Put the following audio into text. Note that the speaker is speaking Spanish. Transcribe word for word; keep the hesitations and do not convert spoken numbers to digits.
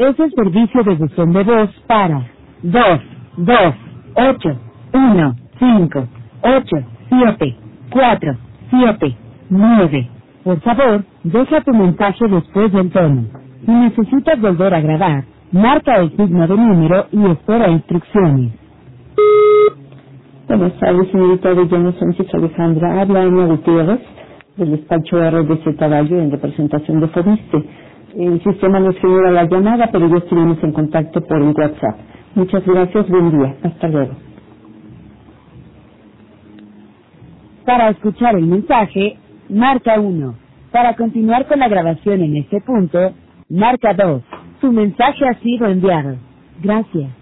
Es el servicio de buzón de voz para dos dos ocho uno cinco ocho siete cuatro siete nueve. Por favor, deja tu mensaje después del tono. Si necesitas volver a grabar, marca el signo de número y espera instrucciones. Buenas tardes, señorita de Llanos Sánchez Alejandra. Habla Ana Gutiérrez, del despacho R D C Caballo, en representación de Fobiste. El sistema nos genera la llamada, pero ya estuvimos en contacto por el WhatsApp. Muchas gracias, buen día. Hasta luego. Para escuchar el mensaje, marca uno. Para continuar con la grabación en este punto, marca dos. Su mensaje ha sido enviado. Gracias.